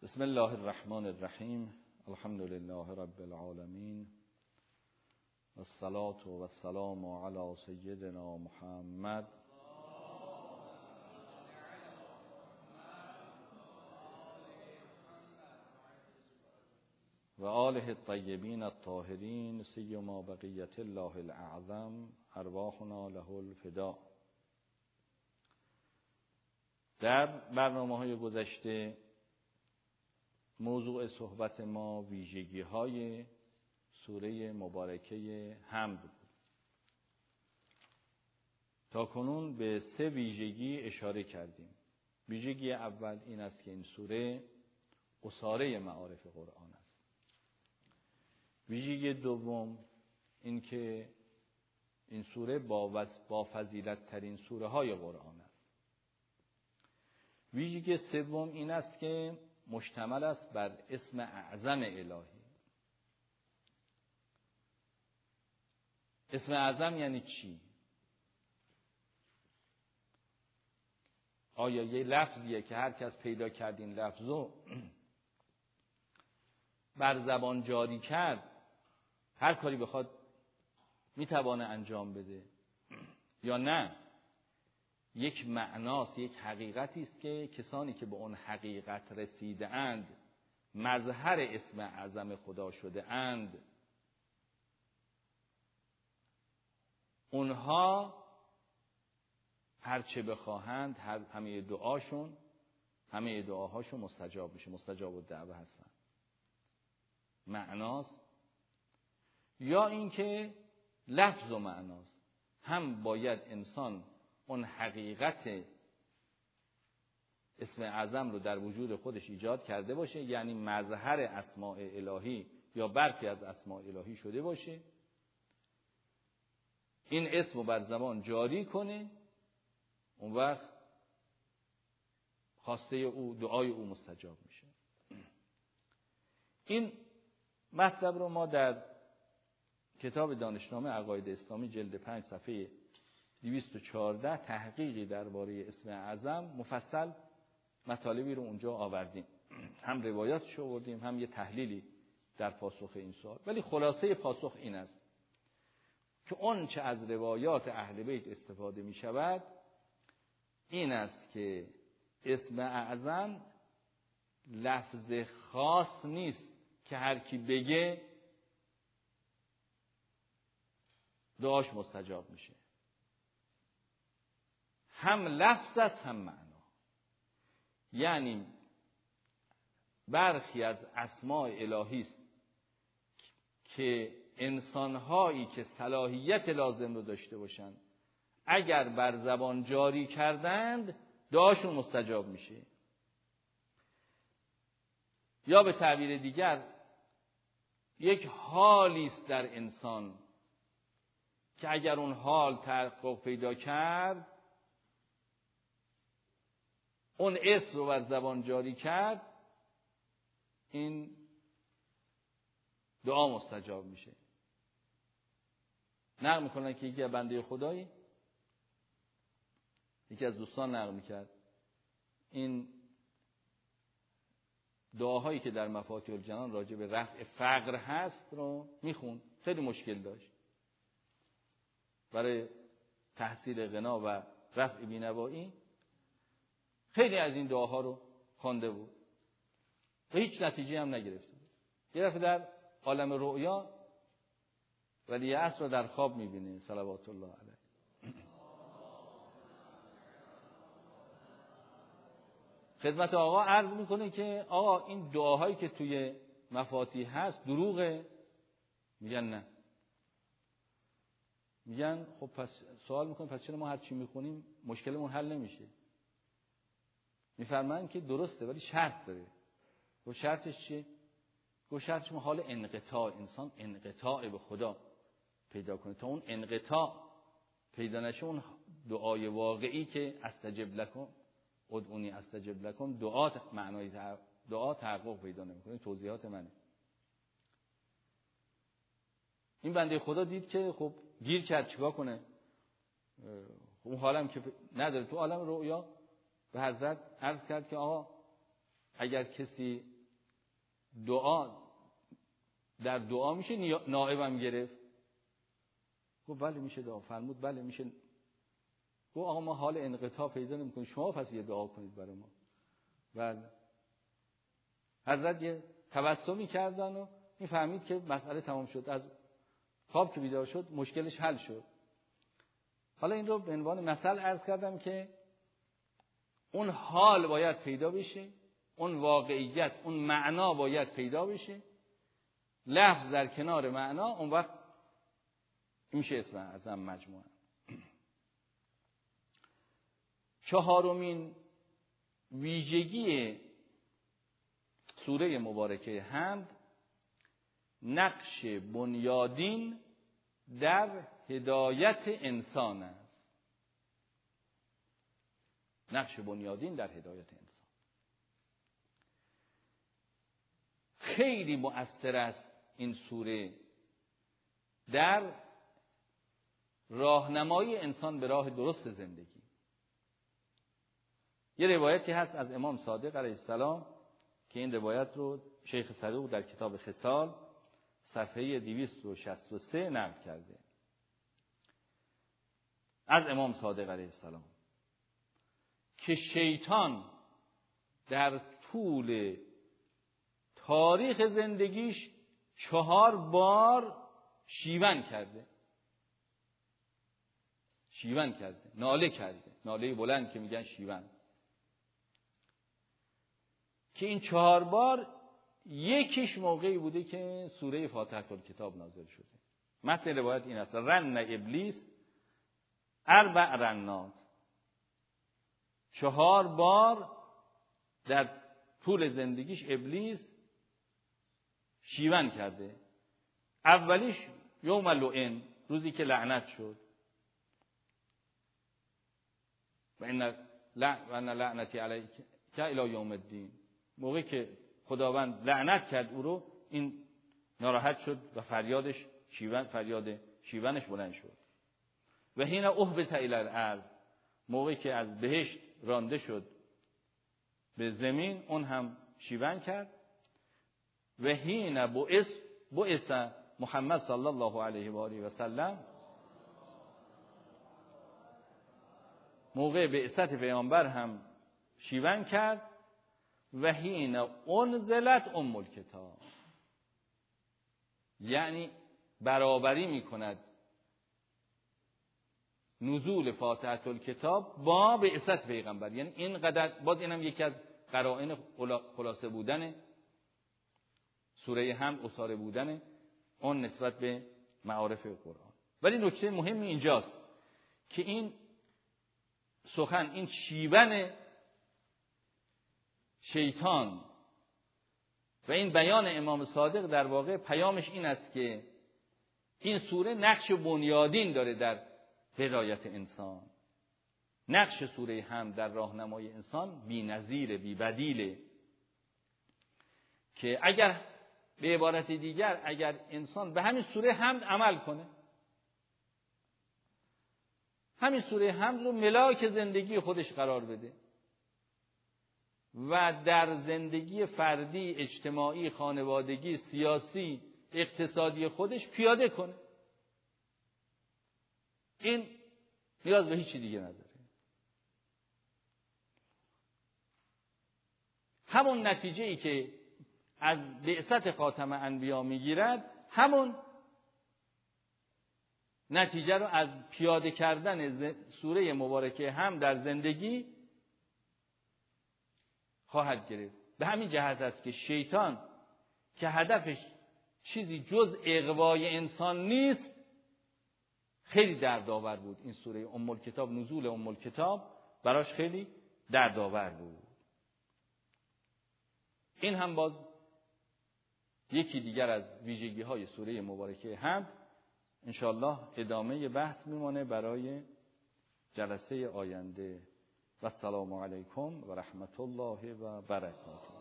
بسم الله الرحمن الرحیم. الحمد لله رب العالمین والصلاة والسلام علی سیدنا محمد و آله الطیبین الطاهرین سیما بقیة الله الاعظم ارواحنا له الفداء. در برنامه‌های گذشته موضوع صحبت ما ویژگی‌های سوره مبارکه حمد بود. تا کنون به 3 ویژگی اشاره کردیم. ویژگی اول این است که این سوره اساره معارف قرآن است. ویژگی دوم این که این سوره با فضیلت ترین سوره های قرآن است. ویژگی سوم این است که مشتمل است بر اسم اعظم الهی. اسم اعظم یعنی چی؟ آیا یه لفظیه که هر کس پیدا کرد این لفظو بر زبان جاری کرد، هر کاری بخواد میتوانه انجام بده، یا نه یک معناست، یک حقیقتی است که کسانی که به اون حقیقت رسیده اند، مظهر اسم اعظم خدا شده اند، اونها هر چه بخواهند همه دعاهاشون مستجاب میشه، مستجاب الدعوه هستن. معناست یا اینکه لفظ و معناست. هم باید انسان اون حقیقت اسم اعظم رو در وجود خودش ایجاد کرده باشه، یعنی مظهر اسماء الهی یا برخی از اسماء الهی شده باشه، این اسم رو بر زبان جاری کنه، اون وقت خواسته او، دعای او مستجاب میشه. این مطلب رو ما در کتاب دانشنامه عقاید اسلامی جلد 5 صفحه 214 تحقیقی درباره اسم اعظم مفصل مطالبی رو اونجا آوردیم. هم روایاتش آوردیم، هم یه تحلیلی در پاسخ این سوال. ولی خلاصه پاسخ این است که اون چه از روایات اهل بیت استفاده می شود این است که اسم اعظم لفظ خاص نیست که هر کی بگه دعاش مستجاب میشه. هم لفظ است هم معنا. یعنی برخی از اسماء الهی است که انسان‌هایی که صلاحیت لازم رو داشته باشند اگر بر زبان جاری کردند دعاشون مستجاب میشه. یا به تعبیر دیگر یک حالی است در انسان که اگر اون حال تحقق پیدا کرد، اون اسم رو بر زبان جاری کرد، این دعا مستجاب میشه. نقل میکنن که یکی از بنده خدایی، یکی از دوستان نقل میکرد، این دعاهایی که در مفاتیح الجنان راجع به رفع فقر هست رو میخوند. خیلی مشکل داشت برای تحصیل غنا و رفع بینوایی. خیلی از این دعاها رو خوانده بود و هیچ نتیجه هم نگرفته بود. یه دفعه در عالم رؤیا ولی عصر رو در خواب میبینه صلوات الله علیه. خدمت آقا عرض میکنه که آقا این دعاهایی که توی مفاتیح هست دروغه؟ میگن نه. میگن خب پس سوال میکنیم پس چرا ما هر چی میخونیم مشکلمون حل نمیشه؟ میفرمایند که درسته ولی شرط داره. و شرطش چیه؟ و شرطش حال انقطاع، انسان انقطاع به خدا پیدا کنه. تا اون انقطاع پیدا نشه، اون دعای واقعی که استجب لکم ادعونی استجب لکم، معنای دعا تحقق پیدا نمیکنه. توضیحات منه. این بنده خدا دید که خب گیر کرد، چیکار کنه؟ اون حالم که نداره. تو عالم رؤیا به حضرت عرض کرد که آقا اگر کسی در دعا میشه نائبم گرفت؟ گفت بله میشه دعا. فرمود بله میشه. گفت آقا ما حال انقطاع پیدا نمی‌کنیم، شما پس یه دعا کنید برای ما. بله. حضرت یه تبسمی کردن و میفهمید که مسئله تمام شد. از خواب که بیدار شد مشکلش حل شد. حالا این رو به عنوان مثل عرض کردم که اون حال باید پیدا بشه، اون واقعیت، اون معنا باید پیدا بشه، لفظ در کنار معنا، اون وقت میشه اسم اعظم مجموعه. چهارمین ویژگی سوره مبارکه حمد نقش بنیادین در هدایت انسان است. نقش بنیادین در هدایت انسان خیلی مؤثر است. این سوره در راهنمایی انسان به راه درست زندگی. یه روایتی هست از امام صادق علیه السلام که این روایت رو شیخ صدوق در کتاب خصال صفحه 263 نقل کرده از امام صادق علیه السلام که شیطان در طول تاریخ زندگیش 4 بار شیون کرده، ناله کرده، ناله بلند که میگن شیون، که این 4 بار یکیش موقعی بوده که سوره فاتحه الکتاب نازل شده. متن روایت این است: رن ابلیس 4 رنات. 4 بار در طول زندگیش ابلیس شیون کرده. اولیش یوم لعن، روزی که لعنت شد، و ان لعنتی علیک الی یوم الدین، موقعی که خداوند لعنت کرد او رو، این ناراحت شد و فریاد شیونش بلند شد. و حین اهبط الی الارض، موقعی که از بهشت رانده شد به زمین، اون هم شیون کرد. و حین بعث محمد صلی الله علیه و آله و سلم، موقع بعثت پیامبر هم شیون کرد. و حین انزلت الکتاب، یعنی برابری میکند نزول فاتحه الکتاب با بعثت پیغمبر. یعنی اینقدر، باز اینم یکی از قرائن خلاصه بودن سوره حمد، اصاره بودن اون نسبت به معارف قرآن. ولی نکته مهمی اینجاست که این سخن، این شیون شیطان و این بیان امام صادق، در واقع پیامش این است که این سوره نقش بنیادین داره در هدایت انسان. نقش سوره حمد در راهنمای انسان بی‌نظیر، بی‌بدیله، که اگر به عبارت دیگر اگر انسان به همین سوره حمد عمل کنه، همین سوره حمد رو ملاک زندگی خودش قرار بده و در زندگی فردی، اجتماعی، خانوادگی، سیاسی، اقتصادی خودش پیاده کنه، این نیاز به هیچی دیگه نداره. همون نتیجه‌ای که از بعثت خاتم انبیا میگیرد، همون نتیجه رو از پیاده کردن سوره مبارکه هم در زندگی خواهد گرفت. به همین جهت است که شیطان که هدفش چیزی جز اغوای انسان نیست، خیلی دردآور بود. این سوره الکتاب، نزول الکتاب براش خیلی دردآور بود. این هم باز یکی دیگر از ویژگی‌های سوره مبارکه حمد. انشاءالله ادامه بحث میمونه برای جلسه آینده. و السلام علیکم و رحمت الله و برکاته.